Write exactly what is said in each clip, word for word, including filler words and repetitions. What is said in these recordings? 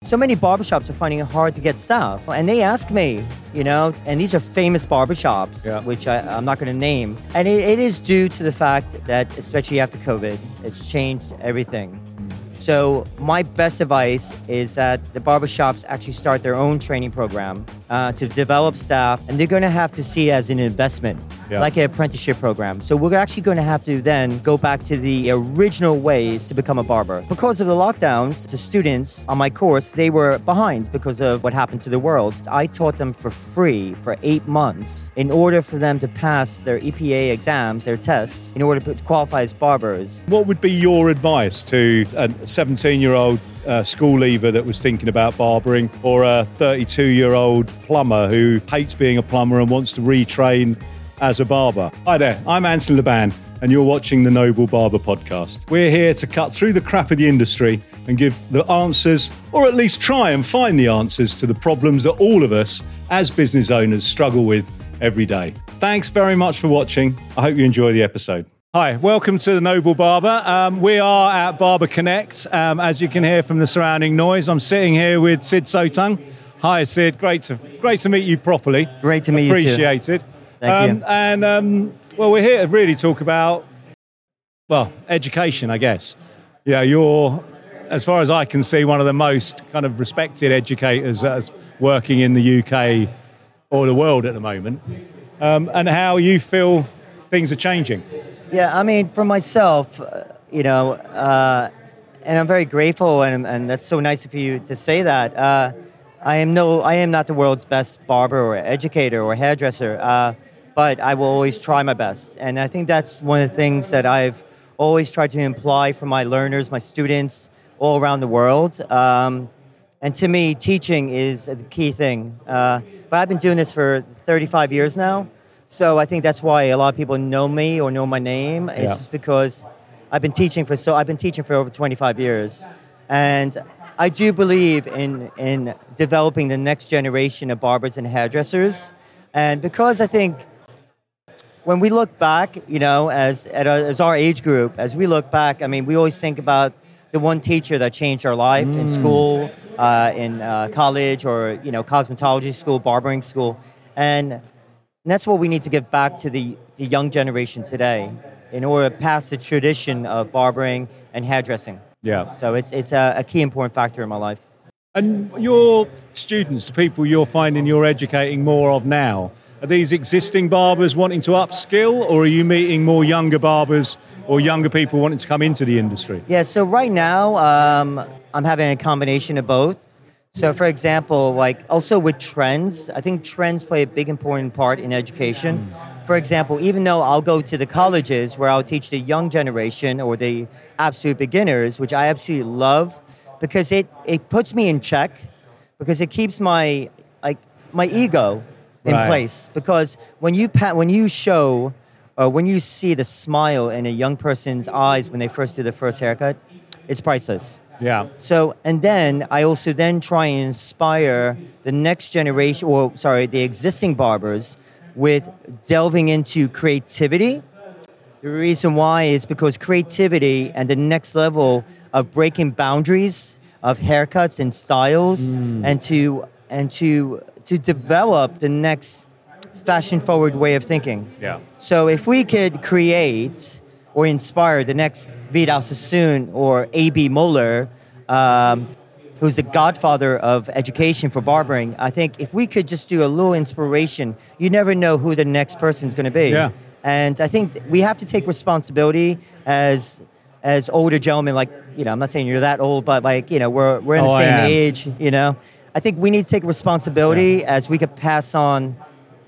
So many barbershops are finding it hard to get staff. And they ask me, you know, and these are famous barbershops, yeah. which I, I'm not going to name. And it, it is due to the fact that, especially after COVID, it's changed everything. So my best advice is that the barbershops actually start their own training program uh, to develop staff, and they're going to have to see it as an investment, yeah. like an apprenticeship program. So we're actually going to have to then go back to the original ways to become a barber. Because of the lockdowns, the students on my course, they were behind because of what happened to the world. I taught them for free for eight months in order for them to pass their E P A exams, their tests, in order to qualify as barbers. What would be your advice to a seventeen-year-old uh, school leaver that was thinking about barbering, or a thirty-two-year-old plumber who hates being a plumber and wants to retrain as a barber? Hi there, I'm Anthony Laban, and you're watching the Noble Barber Podcast. We're here to cut through the crap of the industry and give the answers, or at least try and find the answers to the problems that all of us as business owners struggle with every day. Thanks very much for watching. I hope you enjoy the episode. Hi, welcome to the Noble Barber. Um, we are at Barber Connect. Um, as you can hear from the surrounding noise, I'm sitting here with Sid Sotung. Hi, Sid. Great to great to meet you properly. Great to meet Appreciated. you Appreciated. Thank um, you. And um, well, we're here to really talk about well education, I guess. Yeah, you're, as far as I can see, one of the most kind of respected educators as working in the U K or the world at the moment. Um, and how you feel things are changing. Yeah, I mean, for myself, uh, you know, uh, and I'm very grateful, and, and that's so nice of you to say that. Uh, I am no, I am not the world's best barber or educator or hairdresser, uh, but I will always try my best. And I think that's one of the things that I've always tried to imply for my learners, my students all around the world. Um, and to me, teaching is the key thing. Uh, but I've been doing this for thirty-five years now. So I think that's why a lot of people know me or know my name. It's yeah. just because I've been teaching for so I've been teaching for over twenty-five years, and I do believe in in developing the next generation of barbers and hairdressers. And because I think when we look back, you know, as at our, as our age group, as we look back, I mean, we always think about the one teacher that changed our life mm. in school, uh, in uh, college, or you know, cosmetology school, barbering school, and. And that's what we need to give back to the, the young generation today in order to pass the tradition of barbering and hairdressing. Yeah. So it's it's a, a key important factor in my life. And your students, the people you're finding you're educating more of now, are these existing barbers wanting to upskill, or are you meeting more younger barbers or younger people wanting to come into the industry? Yeah, so right now um, I'm having a combination of both. So, for example, like also with trends, I think trends play a big important part in education. For example, even though I'll go to the colleges where I'll teach the young generation or the absolute beginners, which I absolutely love, because it, it puts me in check, because it keeps my like my ego in right. place. Because when you pa- when you show or when you see the smile in a young person's eyes when they first do their first haircut, it's priceless. Yeah. So, and then I also then try and inspire the next generation, or sorry, the existing barbers with delving into creativity. The reason why is because creativity and the next level of breaking boundaries of haircuts and styles mm. and to and to to develop the next fashion-forward way of thinking. Yeah. So if we could create or inspire the next Vidal Sassoon or A B Moeller, um, who's the godfather of education for barbering, I think if we could just do a little inspiration, you never know who the next person's going to be. Yeah. And I think we have to take responsibility as as older gentlemen. Like, you know, I'm not saying you're that old, but like, you know, we're we're in oh, the same I age. You know, I think we need to take responsibility yeah. as we could pass on.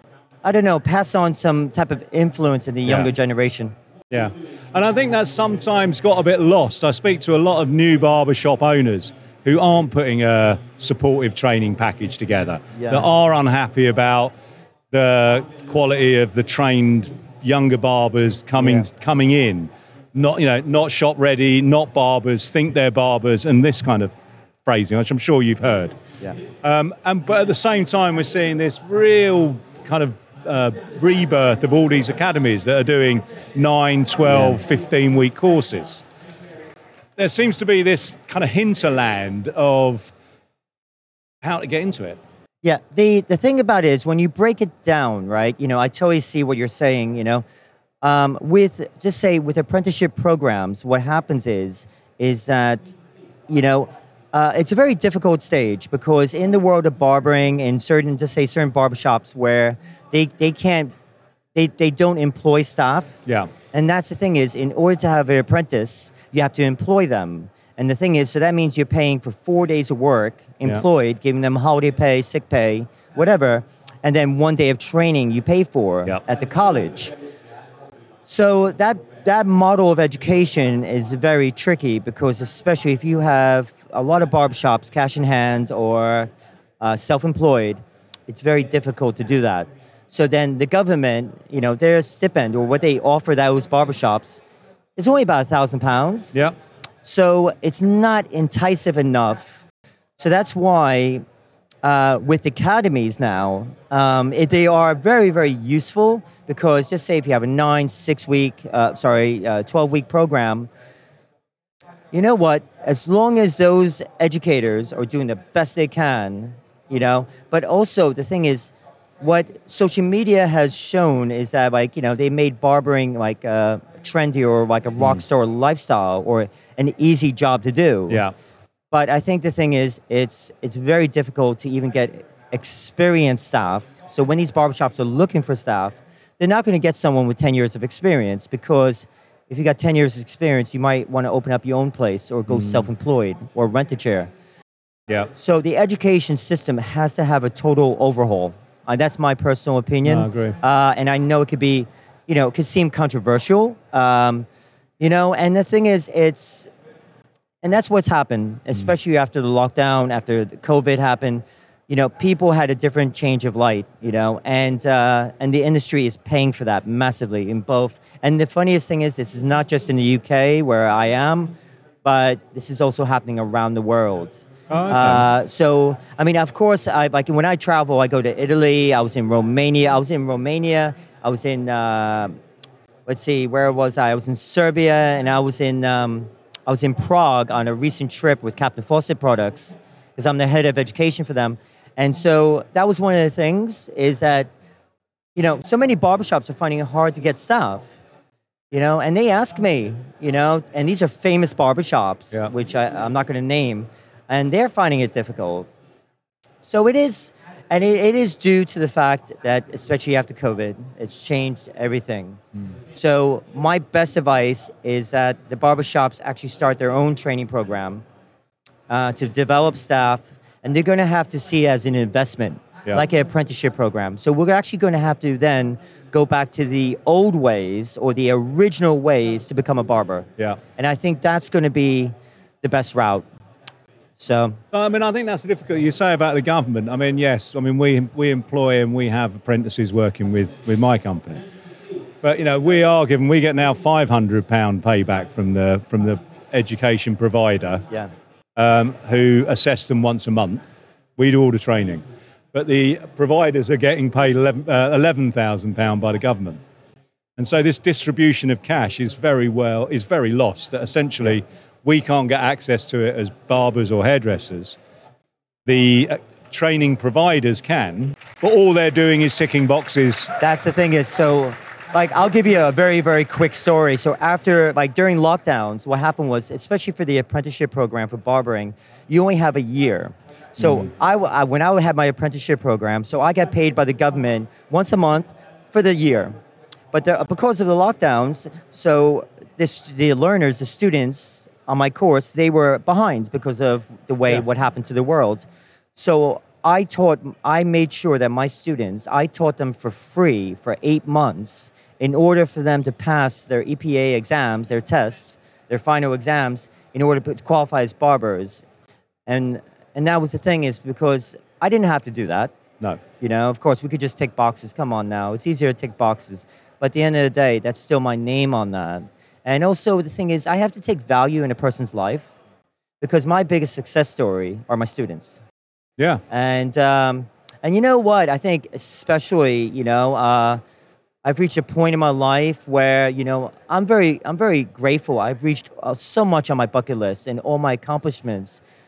I don't know, pass on some type of influence in the younger yeah. generation. Yeah, and I think that's sometimes got a bit lost. I speak to a lot of new barbershop owners who aren't putting a supportive training package together, yeah. that are unhappy about the quality of the trained younger barbers coming yeah. coming in, not you know not shop ready, not barbers, think they're barbers, and this kind of phrasing, which I'm sure you've heard. Yeah. Um, and but at the same time, we're seeing this real kind of Uh, rebirth of all these academies that are doing nine, twelve, yeah. fifteen week courses. There seems to be this kind of hinterland of how to get into it. Yeah, the the thing about it is when you break it down, right? You know, I totally see what you're saying. You know, um, with just say with apprenticeship programs, what happens is is that you know uh, it's a very difficult stage because in the world of barbering, in certain just say certain barbershops where they they can't they they don't employ staff. Yeah. And that's the thing is, in order to have an apprentice, you have to employ them. And the thing is, so that means you're paying for four days of work, employed, yeah. giving them holiday pay, sick pay, whatever, and then one day of training you pay for yeah. at the college. So that that model of education is very tricky because especially if you have a lot of barbershops, cash in hand, or uh, self-employed, it's very difficult to do that. So then the government, you know, their stipend or what they offer those barbershops is only about a thousand pounds. Yeah. So it's not enticing enough. So that's why uh, with academies now, um, it, they are very, very useful because just say if you have a nine, six week, uh, sorry, uh, twelve week program, you know what? As long as those educators are doing the best they can, you know, but also the thing is, what social media has shown is that, like, you know, they made barbering like a trendy or like a rock star mm. lifestyle or an easy job to do. Yeah. But I think the thing is, it's it's very difficult to even get experienced staff. So when these barbershops are looking for staff, they're not going to get someone with ten years of experience because if you got ten years of experience, you might want to open up your own place or go mm. self-employed or rent a chair. Yeah. So the education system has to have a total overhaul. Uh, that's my personal opinion. No, I agree. Uh, and I know it could be, you know, it could seem controversial, um, you know, and the thing is, it's, and that's what's happened, especially mm. after the lockdown, after the COVID happened, you know, people had a different change of light, you know, and, uh, and the industry is paying for that massively in both. And the funniest thing is, this is not just in the U K where I am, but this is also happening around the world. Oh, okay. uh, so, I mean, of course, I, like when I travel, I go to Italy. I was in Romania. I was in Romania. I was in, uh, let's see, where was I? I was in Serbia, and I was in, um, I was in Prague on a recent trip with Captain Fawcett Products because I'm the head of education for them. And so that was one of the things is that, you know, so many barbershops are finding it hard to get staff. You know, and they ask me, you know, and these are famous barbershops, yeah. which I, I'm not going to name. And they're finding it difficult. So it is, and it, it is due to the fact that, especially after COVID, it's changed everything. Mm. So my best advice is that the barbershops actually start their own training program uh, to develop staff, and they're going to have to see it as an investment, yeah. like an apprenticeship program. So we're actually going to have to then go back to the old ways or the original ways to become a barber. Yeah. And I think that's going to be the best route. So, I mean, I think that's the difficulty you say about the government. I mean, yes, I mean, we we employ and we have apprentices working with, with my company. But, you know, we are given, we get now five hundred pounds payback from the from the education provider yeah. um, who assess them once a month. We do all the training. But the providers are getting paid eleven thousand pounds by the government. And so this distribution of cash is very well, is very lost. That essentially, we can't get access to it as barbers or hairdressers. The uh, training providers can, but all they're doing is ticking boxes. That's the thing is, so, like, I'll give you a very, very quick story. So after, like, during lockdowns, what happened was, especially for the apprenticeship program for barbering, you only have a year. So mm. I, I, when I had my apprenticeship program, so I got paid by the government once a month for the year. But the, because of the lockdowns, so this, the learners, the students, on my course, they were behind because of the way yeah. what happened to the world. So I taught, I made sure that my students, I taught them for free for eight months in order for them to pass their E P A exams, their tests, their final exams, in order to qualify as barbers. And and that was the thing is because I didn't have to do that. No. You know, of course, we could just tick boxes. Come on now. It's easier to tick boxes. But at the end of the day, that's still my name on that. And also the thing is, I have to take value in a person's life because my biggest success story are my students. Yeah. And um, and you know what? I think especially, you know, uh, I've reached a point in my life where, you know, I'm very I'm very grateful. I've reached uh, so much on my bucket list and all my accomplishments.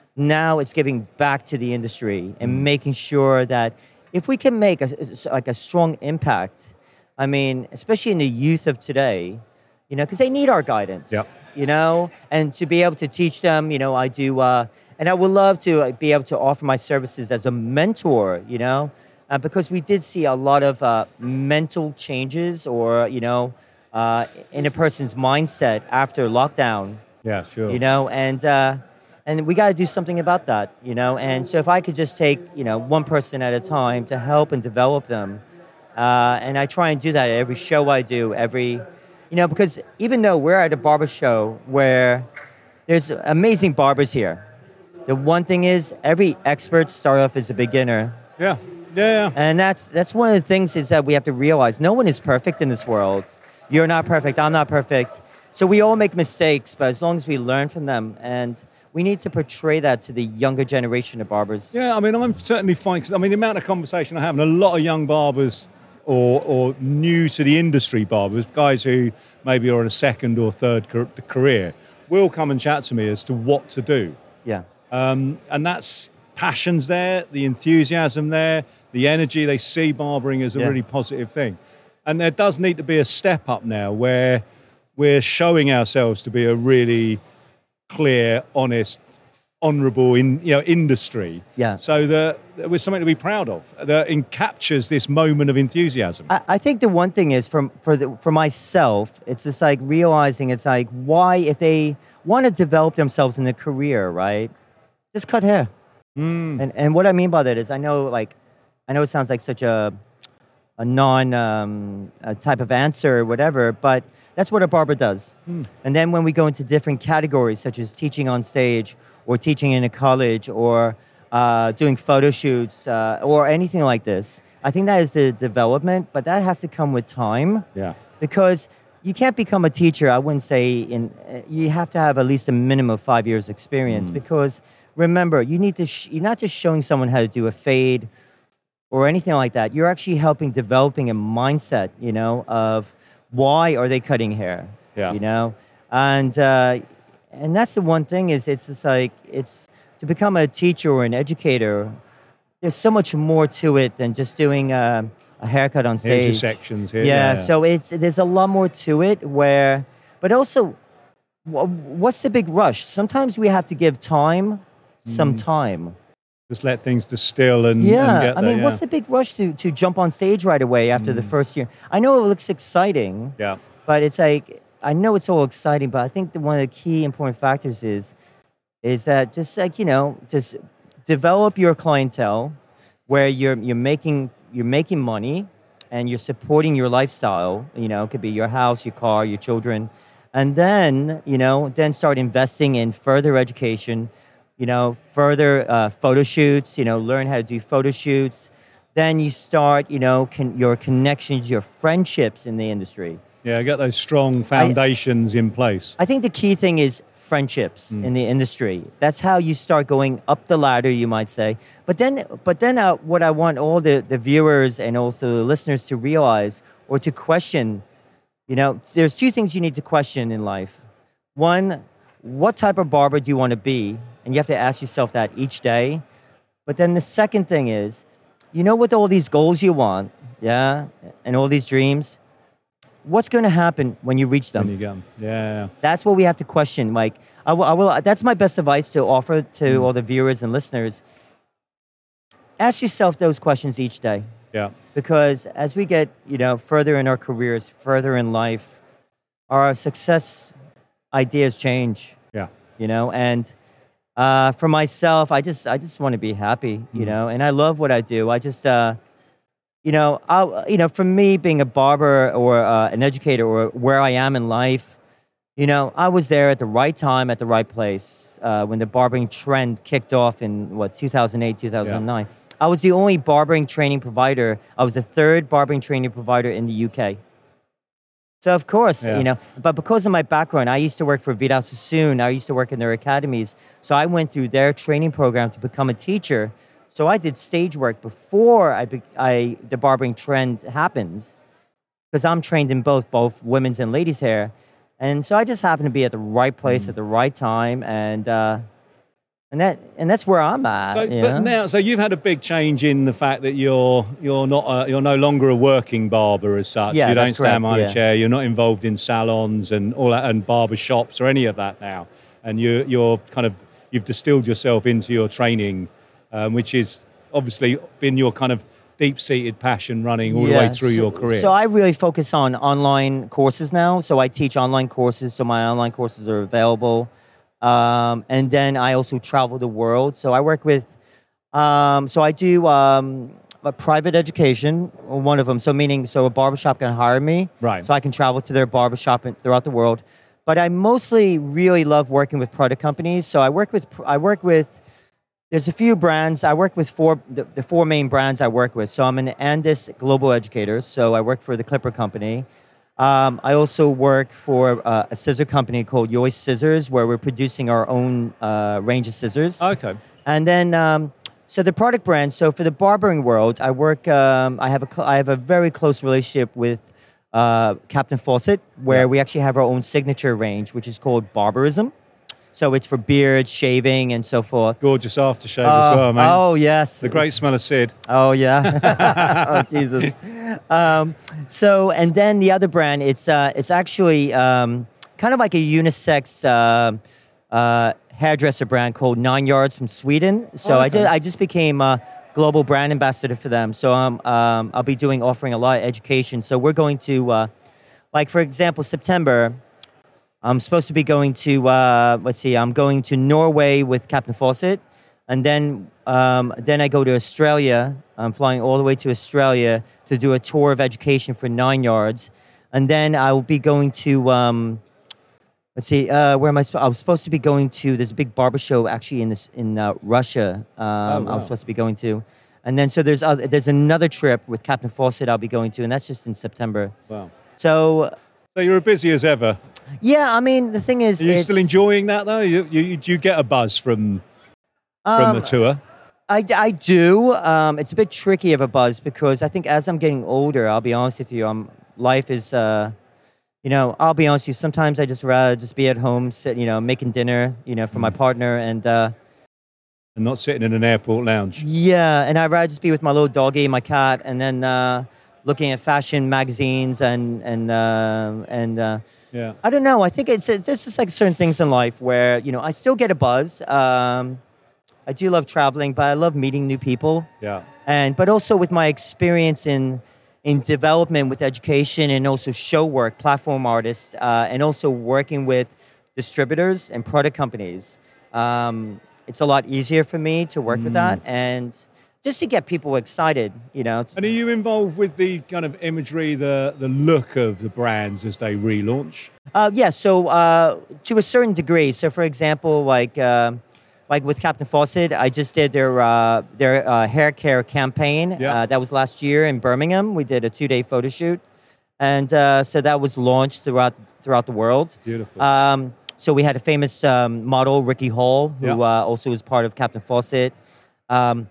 Now it's giving back to the industry and making sure that if we can make a, like a strong impact, I mean, especially in the youth of today, you know, because they need our guidance, Yep. you know, and to be able to teach them, you know, I do, uh, and I would love to uh, be able to offer my services as a mentor, you know, uh, because we did see a lot of uh, mental changes or, you know, uh, in a person's mindset after lockdown, Yeah, sure. you know, and uh, and we got to do something about that, you know. And so if I could just take, you know, one person at a time to help and develop them, uh, and I try and do that at every show I do, every, you know, because even though we're at a barber show where there's amazing barbers here, the one thing is every expert starts off as a beginner. Yeah, yeah, yeah. And that's that's one of the things is that we have to realize no one is perfect in this world. You're not perfect. I'm not perfect. So we all make mistakes, but as long as we learn from them, and we need to portray that to the younger generation of barbers. Yeah, I mean, I'm certainly finding, I mean, the amount of conversation I have, and a lot of young barbers or, or new to the industry barbers, guys who maybe are in a second or third car- career, will come and chat to me as to what to do. Yeah. Um, and that's passion's there, the enthusiasm there, the energy. They see barbering as a Yeah. really positive thing. And there does need to be a step up now where we're showing ourselves to be a really clear, honest, honourable in you know industry. Yeah. So that that we're something to be proud of. That it captures this moment of enthusiasm. I, I think the one thing is from for the for myself, it's just like realizing it's like why if they want to develop themselves in a career, right? Just cut hair. Mm. And and what I mean by that is I know like I know it sounds like such a a non um, a type of answer or whatever, but that's what a barber does. Mm. And then when we go into different categories, such as teaching on stage or teaching in a college or uh, doing photo shoots uh, or anything like this, I think that is the development, but that has to come with time Yeah. because you can't become a teacher. I wouldn't say in, uh, you have to have at least a minimum of five years experience Mm. because remember, you need to, sh- you're not just showing someone how to do a fade or anything like that. You're actually helping developing a mindset, you know, of why are they cutting hair? Yeah. You know? And uh, and that's the one thing is it's just like, it's to become a teacher or an educator, there's so much more to it than just doing uh, a haircut on stage. Here's your sections here. Yeah, Yeah. so it's there's a lot more to it where, but also, wh- what's the big rush? Sometimes we have to give time, some time. Just let things distill and, Yeah, and get I there, mean, yeah. what's the big rush to, to jump on stage right away after the first year? I know it looks exciting, Yeah. but it's like, I know it's all exciting, but I think that one of the key important factors is, is that just like, you know, just develop your clientele where you're, you're making, you're making money and you're supporting your lifestyle, you know, it could be your house, your car, your children, and then, you know, then start investing in further education, you know, further uh, photo shoots, you know, learn how to do photo shoots. Then you start, you know, con- your connections, your friendships in the industry. Yeah, get those strong foundations in place. I think the key thing is friendships in the industry. That's how you start going up the ladder, you might say. But then, but then, uh, what I want all the, the viewers and also the listeners to realize or to question, you know, there's two things you need to question in life. One, what type of barber do you want to be? And you have to ask yourself that each day. But then the second thing is, you know, with all these goals you want, yeah, and all these dreams, what's going to happen when you reach them? When you go. Yeah. That's what we have to question. Like, I will, I will, that's my best advice to offer to all the viewers and listeners. Ask yourself those questions each day. Yeah. Because as we get, you know, further in our careers, further in life, our success ideas change, Yeah. you know, and uh, for myself, I just, I just want to be happy, you know, and I love what I do. I just, uh, you know, I, you know, for me being a barber or uh, an educator or where I am in life, you know, I was there at the right time at the right place uh, when the barbering trend kicked off in what two thousand eight, two thousand nine. Yeah. I was the only barbering training provider. I was the third barbering training provider in the U K. So of course, Yeah. you know, but because of my background, I used to work for Vidal Sassoon. I used to work in their academies. So I went through their training program to become a teacher. So I did stage work before I, be, I the barbering trend happens, because I'm trained in both both women's and ladies' hair, and so I just happened to be at the right place at the right time, and uh, And that and that's where I'm at. So, you but know? now, so you've had a big change in the fact that you're you're not a, you're no longer a working barber as such. Yeah, you don't that's stand correct, behind yeah. a chair. You're not involved in salons and all that and barber shops or any of that now. And you you're kind of you've distilled yourself into your training, um, which is obviously been your kind of deep-seated passion running all the way through so, your career. So I really focus on online courses now. So I teach online courses. So my online courses are available. Um, and then I also travel the world. So I work with, um, so I do um, a private education, one of them. So meaning, so a barbershop can hire me. Right. So I can travel to their barbershop in- throughout the world. But I mostly really love working with product companies. So I work with, I work with, there's a few brands. I work with four, the, the four main brands I work with. So I'm an Andis Global Educator. So I work for the Clipper Company. Um, I also work for uh, a scissor company called Yoy Scissors, where we're producing our own uh, range of scissors. Okay. And then, um, so the product brand. So for the barbering world, I work. Um, I have a cl- I have a very close relationship with uh, Captain Fawcett, where Yeah. we actually have our own signature range, which is called Barberism. So it's for beards, shaving, and so forth. Gorgeous aftershave Uh, as well, mate. Oh yes, The great smell of Sid. Oh yeah. Oh Jesus. Um, so and then the other brand, it's uh, it's actually um, kind of like a unisex uh, uh, hairdresser brand called Nine Yards from Sweden. So Oh, I okay. just I just became a global brand ambassador for them. So um, um, I'll be doing offering a lot of education. So we're going to, uh, like for example, September. I'm supposed to be going to, uh, let's see, I'm going to Norway with Captain Fawcett. And then um, then I go to Australia. I'm flying all the way to Australia to do a tour of education for Nine Yards. And then I will be going to, um, let's see, uh, where am I? Sp- I was supposed to be going to, there's a big barber show actually in this, in uh, Russia. Um, I wow. was supposed to be going to. And then so there's other, there's another trip with Captain Fawcett I'll be going to, and that's just in September. Wow. So, So you're as busy as ever. yeah, I mean, the thing is, Are you it's, still enjoying that though? You, you, do you get a buzz from from um, the tour? I, I do. Um, it's a bit tricky of a buzz because I think as I'm getting older, I'll be honest with you, um, life is, uh, you know, I'll be honest with you, sometimes I just rather just be at home, sit, you know, making dinner, you know, for my partner. And uh, And not sitting in an airport lounge. yeah, and I'd rather just be with my little doggy, my cat, and then uh, looking at fashion magazines and, and, uh, and uh, Yeah. I don't know. I think it's, it's just like certain things in life where, you know, I still get a buzz. Um, I do love traveling, but I love meeting new people. Yeah. And but also with my experience in in development with education and also show work, platform artists, uh, and also working with distributors and product companies, um, it's a lot easier for me to work with that and just to get people excited, you know. And are you involved with the kind of imagery, the the look of the brands as they relaunch? Uh, yeah, so uh, to a certain degree. So, for example, like uh, like with Captain Fawcett, I just did their uh, their uh, hair care campaign. Yeah. Uh, that was last year in Birmingham. We did a two day photo shoot, and uh, so that was launched throughout throughout the world. Beautiful. Um, so we had a famous um, model, Ricky Hall, who Yeah. uh, also was part of Captain Fawcett. Um,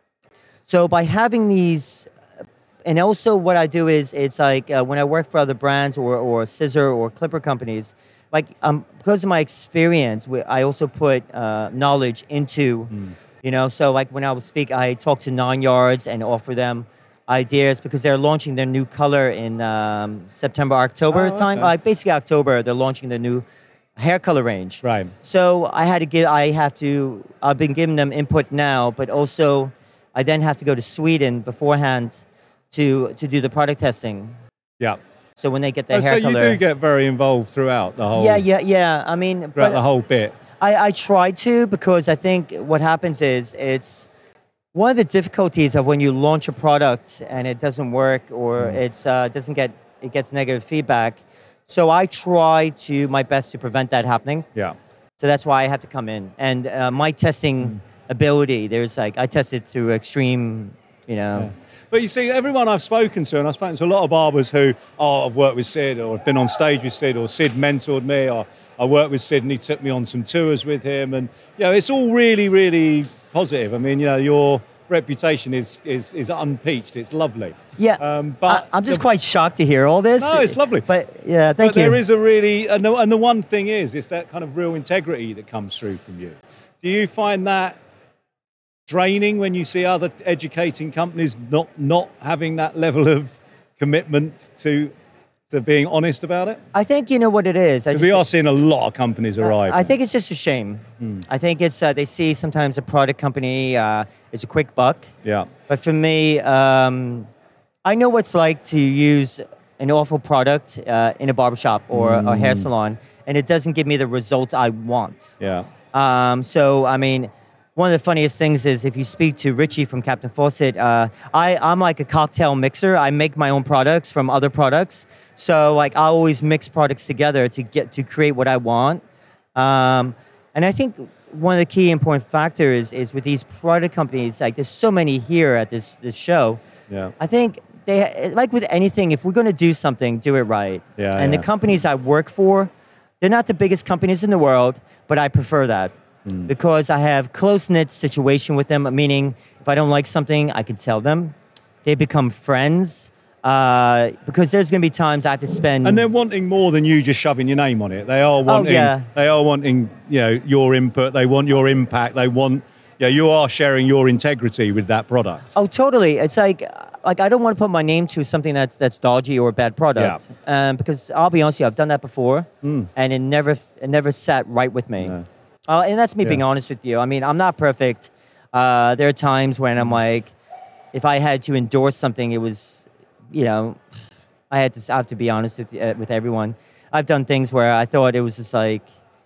so by having these. And also what I do is it's like uh, when I work for other brands or, or scissor or clipper companies, like um, because of my experience, we, I also put uh, knowledge into, you know, so like when I would speak, I talk to Nine Yards and offer them ideas because they're launching their new color in um, September, October Oh, time. okay. Like basically October, they're launching their new hair color range. Right. So I had to give, I have to, I've been giving them input now, but also I then have to go to Sweden beforehand to to do the product testing. Yeah. So when they get their Oh, hair so you color, do get very involved throughout the whole yeah, yeah, yeah. I mean, throughout but the whole bit. I, I try to because I think what happens is it's one of the difficulties of when you launch a product and it doesn't work or it's uh, doesn't get it gets negative feedback. So I try to my best to prevent that happening. Yeah. So that's why I have to come in and uh, my testing ability. There's like I tested through extreme, you know. Yeah. But you see, everyone I've spoken to, and I've spoken to a lot of barbers who, oh, I've worked with Sid, or I've been on stage with Sid, or Sid mentored me, or I worked with Sid and he took me on some tours with him. And, you know, it's all really, really positive. I mean, you know, your reputation is is, is unpeached. It's lovely. Yeah, Um, but I, I'm just the- quite shocked to hear all this. No, it's lovely. But yeah, thank but you. there is a really, and the, and the one thing is, it's that kind of real integrity that comes through from you. Do you find that draining when you see other educating companies not not having that level of commitment to to being honest about it? I think you know what it is. I Because we are seeing a lot of companies arrive. I think it's just a shame. Hmm. I think it's uh, they see sometimes a product company uh, is a quick buck. Yeah. But for me, um, I know what it's like to use an awful product uh, in a barbershop or Mm. a hair salon, and it doesn't give me the results I want. Yeah. Um, so, I mean, one of the funniest things is if you speak to Richie from Captain Fawcett, uh, I, I'm like a cocktail mixer. I make my own products from other products. So, like, I always mix products together to get to create what I want. Um, and I think one of the key important factors is with these product companies, like there's so many here at this, this show. Yeah. I think they, like with anything, if we're going to do something, do it right. Yeah, and yeah. the companies I work for, they're not the biggest companies in the world, but I prefer that Mm. because I have close-knit situation with them, meaning if I don't like something, I can tell them. They become friends uh, because there's going to be times I have to spend... And they're wanting more than you just shoving your name on it. They are wanting, yeah. they are wanting, you know, your input. They want your impact. They want, yeah, you are sharing your integrity with that product. Oh, totally. It's like, like I don't want to put my name to something that's that's dodgy or a bad product. Yeah. Um, because I'll be honest with you, I've done that before, Mm. and it never it never sat right with me. No. Uh, and that's me Yeah. being honest with you. I mean, I'm not perfect. Uh, there are times when I'm like, if I had to endorse something, it was, you know, I had to I have to be honest with uh, with everyone. I've done things where I thought it was just like.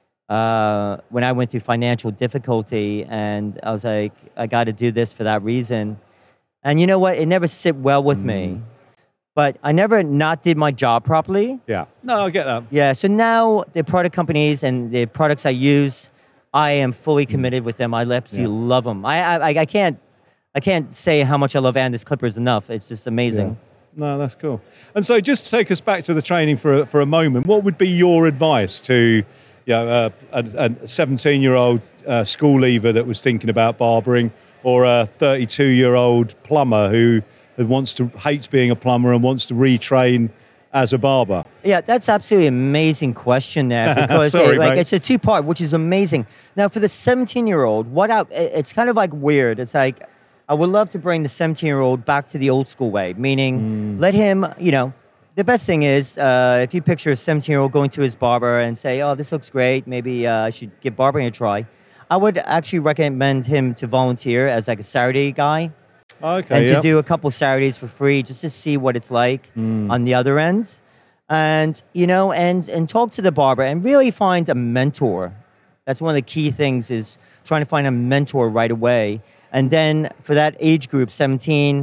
Uh, when I went through financial difficulty and I was like, I got to do this for that reason. And you know what? It never sit well with mm. me. But I never not did my job properly. Yeah. No, I get that. Yeah. So now the product companies and the products I use, I am fully committed with them. I absolutely yeah. love them. I, I I can't I can't say how much I love Andis Clippers enough. It's just amazing. Yeah. No, that's cool. And so just to take us back to the training for a, for a moment, what would be your advice to you know, uh, a seventeen-year-old uh, school leaver that was thinking about barbering, or a thirty-two-year-old plumber who, who wants to hates being a plumber and wants to retrain as a barber? Yeah, that's absolutely amazing question there because Sorry, it, like mate. it's a two-part, which is amazing. Now, for the seventeen-year-old, what I, it's kind of like weird. It's like I would love to bring the seventeen-year-old back to the old school way, meaning Mm. let him, you know. The best thing is uh, if you picture a seventeen-year-old going to his barber and say, oh, this looks great, maybe uh, I should give barbering a try. I would actually recommend him to volunteer as like a Saturday guy. Okay, and yep. to do a couple Saturdays for free just to see what it's like Mm. on the other end. And, you know, and, and talk to the barber and really find a mentor. That's one of the key things is trying to find a mentor right away. And then for that age group, seventeen,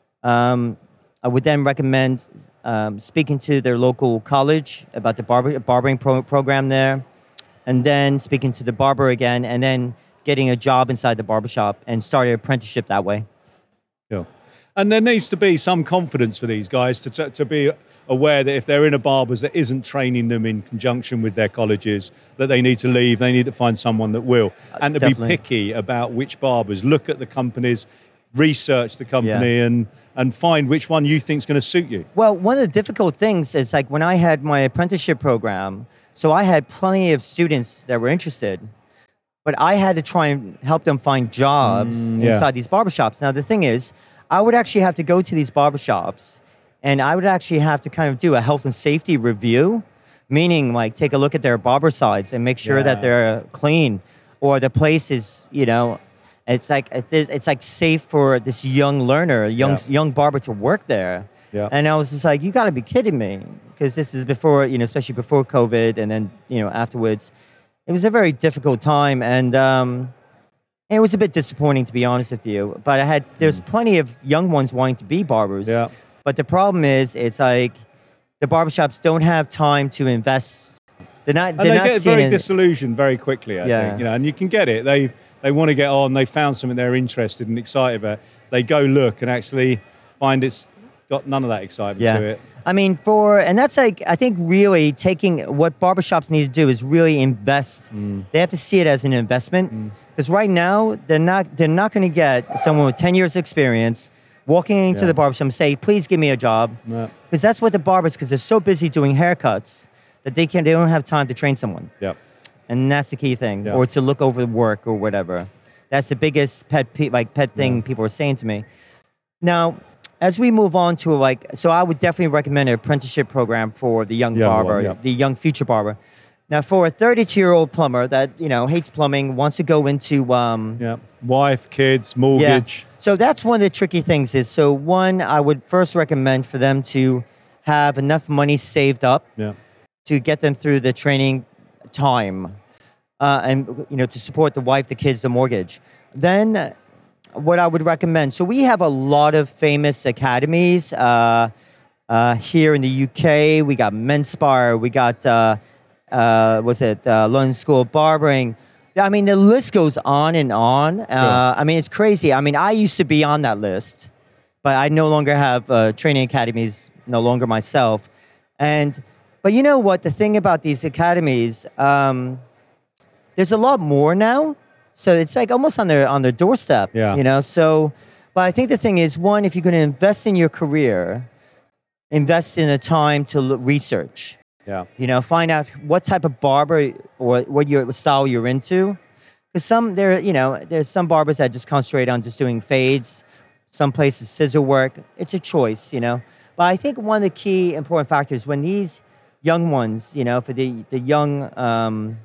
um, I would then recommend um, speaking to their local college about the barber, barbering pro- program there, and then speaking to the barber again, and then getting a job inside the barbershop and start an apprenticeship that way. Yeah. And there needs to be some confidence for these guys to, to, to be aware that if they're in a barber's that isn't training them in conjunction with their colleges, that they need to leave, they need to find someone that will. And to Definitely. be picky about which barbers, look at the companies, research the company Yeah. and, and find which one you think is going to suit you. Well, one of the difficult things is like when I had my apprenticeship program, so I had plenty of students that were interested, but I had to try and help them find jobs Mm, yeah. inside these barbershops. Now, the thing is, I would actually have to go to these barbershops and I would actually have to kind of do a health and safety review, meaning like take a look at their barber sides and make sure Yeah. that they're clean or the place is, you know, it's like it's like safe for this young learner, young Yeah. young barber to work there. Yeah. And I was just like, you got to be kidding me, because this is before, you know, especially before COVID, and then you know afterwards, it was a very difficult time, and um, it was a bit disappointing to be honest with you. But I had there's plenty of young ones wanting to be barbers. Yeah. But the problem is, it's like the barbershops don't have time to invest. They're not. And they're they not get seeing very it- disillusioned very quickly, I Yeah. think. You know, and you can get it. They they want to get on, they found something they're interested and excited about. They go look and actually find it's got none of that excitement Yeah. to it. I mean, for, and that's like, I think really taking, what barbershops need to do is really invest. Mm. They have to see it as an investment. Because right now, they're not, they're not going to get someone with ten years experience walking into Yeah. the barbershop and say, please give me a job. No. Because that's what the barbers, because they're so busy doing haircuts that they, can, they don't have time to train someone. Yeah. And that's the key thing, Yeah. or to look over the work or whatever. That's the biggest pet pe- like pet thing Yeah. people are saying to me. Now, as we move on to like, so I would definitely recommend an apprenticeship program for the young Young one, barber, yeah. the young future barber. Now, for a thirty-two-year-old plumber that you know hates plumbing, wants to go into um, Yeah. Wife, kids, yeah. mortgage. So that's one of the tricky things. Is so one, I would first recommend for them to have enough money saved up Yeah. to get them through the training time, uh, and you know to support the wife, the kids, the mortgage. Then, uh, what I would recommend. So we have a lot of famous academies uh, uh, here in the U K. We got Menspire. We got uh, uh, was it uh, London School of Barbering. I mean, the list goes on and on. Uh, Sure. I mean, it's crazy. I mean, I used to be on that list, but I no longer have uh, training academies. No longer myself, and. But you know what? The thing about these academies, um, there's a lot more now. So it's like almost on their on their doorstep. Yeah. You know. So, but I think the thing is, one, if you're going to invest in your career, invest in the time to look, research. Yeah. You know, find out what type of barber or what your what style you're into. Because some there, you know, there's some barbers that just concentrate on just doing fades. Some places scissor work. It's a choice, you know. But I think one of the key important factors when these young ones, you know, for the the young um,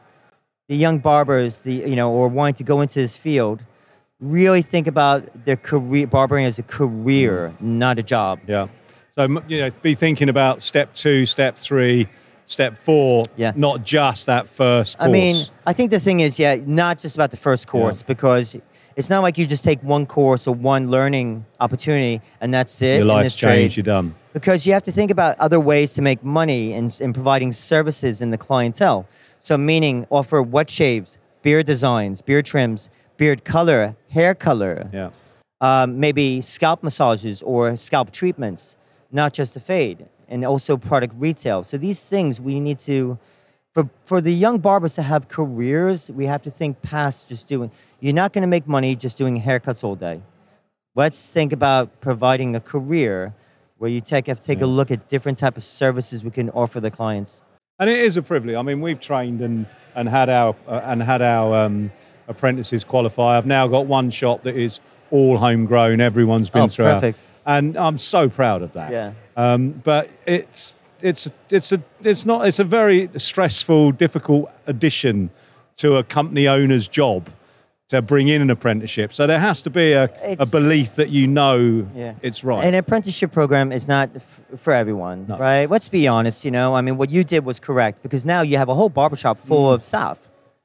the young barbers, the you know, or wanting to go into this field, really think about their career, barbering as a career, not a job. Yeah. So, m- you know, be thinking about step two, step three, step four, Yeah. not just that first course. I mean, I think the thing is, yeah, not just about the first course, because it's not like you just take one course or one learning opportunity and that's it. your in life's this trade. changed, you're done. Because you have to think about other ways to make money in, in providing services in the clientele. So meaning offer wet shaves, beard designs, beard trims, beard color, hair color, Yeah. um, maybe scalp massages or scalp treatments, not just a fade, and also product retail. So these things we need to, for, for the young barbers to have careers, we have to think past just doing, you're not going to make money just doing haircuts all day. Let's think about providing a career where you take, have to take Yeah. a look at different type of services we can offer the clients. And it is a privilege. I mean, we've trained and, and had our uh, and had our um, apprentices qualify. I've now got one shop that is all homegrown. Everyone's been Oh, through our- perfect. and I'm so proud of that. Yeah. Um, but it's it's it's a it's not it's a very stressful, difficult addition to a company owner's job to bring in an apprenticeship. So there has to be a, a It's- belief that you know Yeah. it's right. An apprenticeship program is not f- for everyone, No. right? Let's be honest, you know. I mean, what you did was correct because now you have a whole barbershop full Mm. of staff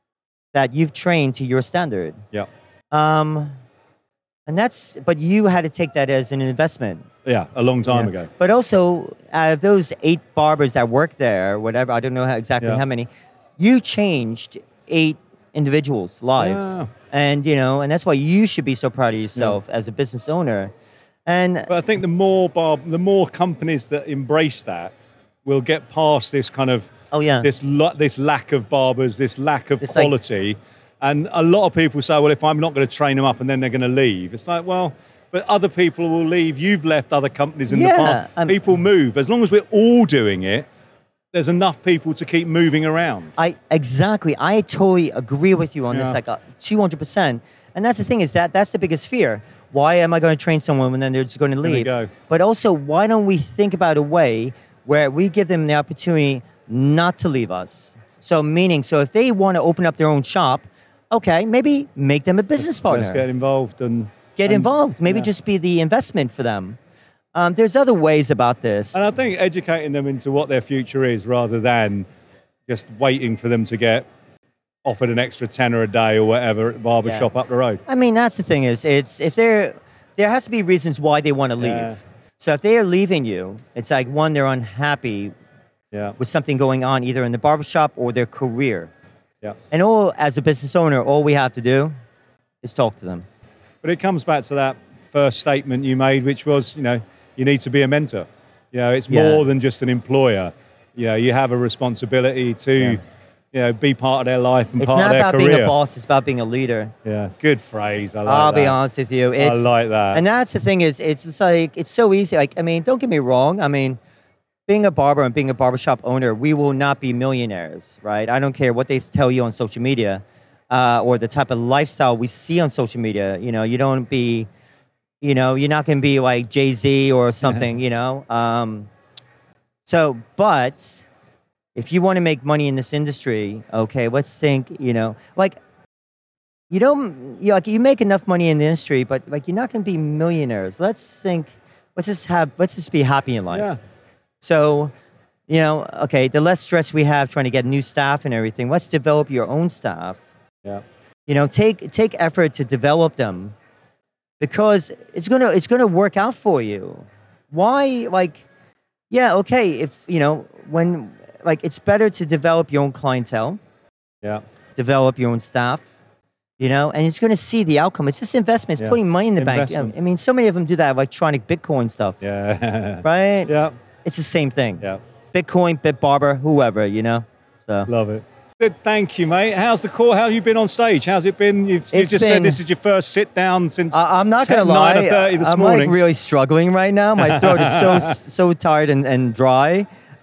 that you've trained to your standard. yeah, Um, and that's, but you had to take that as an investment. yeah, a long time Yeah. ago. But also, out of those eight barbers that work there, whatever, I don't know how, exactly Yeah. how many, you changed eight individuals' lives. Yeah. And, you know, and that's why you should be so proud of yourself as a business owner. And But I think the more barb, the more companies that embrace that will get past this kind of oh yeah, this lo- this lack of barbers, this lack of It's like- quality, and a lot of people say, well, if I'm not going to train them up and then they're going to leave, it's like, well, but other people will leave. You've left other companies in Yeah, the past. um, People move. As long as we're all doing it, there's enough people to keep moving around. I exactly. I totally agree with you on this, Yeah. like two hundred percent. And that's the thing is that that's the biggest fear. Why am I going to train someone when then they're just going to There we leave? go. But also, why don't we think about a way where we give them the opportunity not to leave us? So meaning, so if they want to open up their own shop, okay, maybe make them a business partner. Let's get involved and Get and- involved. Maybe yeah. just be the investment for them. Um, there's other ways about this. And I think educating them into what their future is rather than just waiting for them to get offered an extra tenner a day or whatever at the barber Yeah. shop up the road. I mean, that's the thing is, it's if they're there has to be reasons why they want to leave. Yeah. So if they are leaving you, it's like one, they're unhappy Yeah, with something going on either in the barbershop or their career. yeah. And all as a business owner, all we have to do is talk to them. But it comes back to that first statement you made, which was, you know, you need to be a mentor. You know, it's Yeah. more than just an employer. You know, you have a responsibility to, Yeah. you know, be part of their life and It's part not of their about career. being a boss, it's about being a leader. Yeah, good phrase. I like I'll that. be honest with you. I It's like that. And that's the thing is, it's just like, it's so easy. Like, I mean, don't get me wrong. I mean, being a barber and being a barbershop owner, we will not be millionaires, right? I don't care what they tell you on social media uh, or the type of lifestyle we see on social media. You know, you don't be, you know, you're not going to be like Jay-Z or something, you know. Um, so, but if you want to make money in this industry, okay, let's think, you know, like, you don't, you like you make enough money in the industry, but like you're not going to be millionaires. Let's think, let's just have, let's just be happy in life. Yeah. So, you know, okay, the less stress we have trying to get new staff and everything, let's develop your own staff. Yeah. You know, take take effort to develop them because it's gonna it's gonna work out for you. Why, like, yeah, okay, if you know when like it's better to develop your own clientele. Yeah. Develop your own staff. You know, and it's going to see the outcome. It's just investment. It's Yeah. putting money in the Investment. bank. I mean, so many of them do that electronic Bitcoin stuff, Yeah. right? Yeah. It's the same thing. Yeah. Bitcoin, Bitbarber, whoever, you know. So Love it. Good, thank you, mate. How's the call? How have you been on stage? How's it been? You've, you It's just been- said this is your first sit down since I, I'm not going to ten, lie. nine thirty this I'm morning. like really struggling right now. My throat is so so tired and, and dry.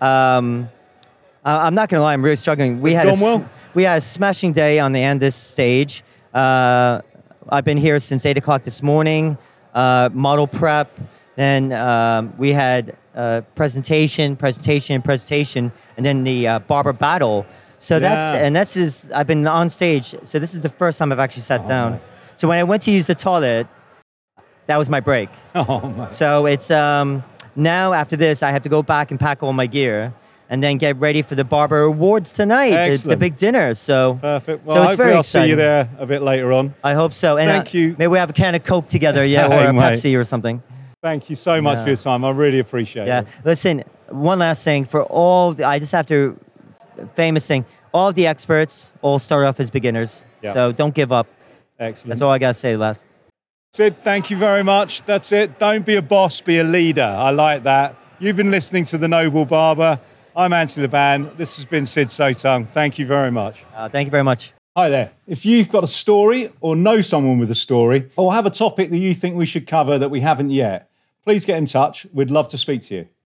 Um, I, I'm not going to lie. I'm really struggling. We had a, gone well? s- we had a smashing day on the Andis stage. Uh, I've been here since eight o'clock this morning. Uh, model prep. Then um, we had uh, presentation, presentation, presentation, and then the uh, barber battle. So that's Yeah. and that's is I've been on stage. So this is the first time I've actually sat Oh, down. mate. So when I went to use the toilet, that was my break. Oh, mate. So it's um, now after this, I have to go back and pack all my gear and then get ready for the Barber Awards tonight, the, the Excellent. big dinner. So Perfect. Well, so it's hopefully very I'll see you exciting. there a bit later on. I hope so. And Thank uh, you. Maybe we have a can of Coke together, yeah, or Hey, a mate. Pepsi or something. Thank you so much Yeah. for your time. I really appreciate Yeah. it. Listen, one last thing for all. The, I just have to famous thing. All of the experts all start off as beginners. Yeah. So don't give up. Excellent. That's all I gotta say. Last. Sid, thank you very much. That's it. Don't be a boss, be a leader. I like that. You've been listening to The Noble Barber. I'm Anthony Leban. This has been Sid Sotung. Thank you very much. Uh, thank you very much. Hi there. If you've got a story or know someone with a story or have a topic that you think we should cover that we haven't yet, please get in touch. We'd love to speak to you.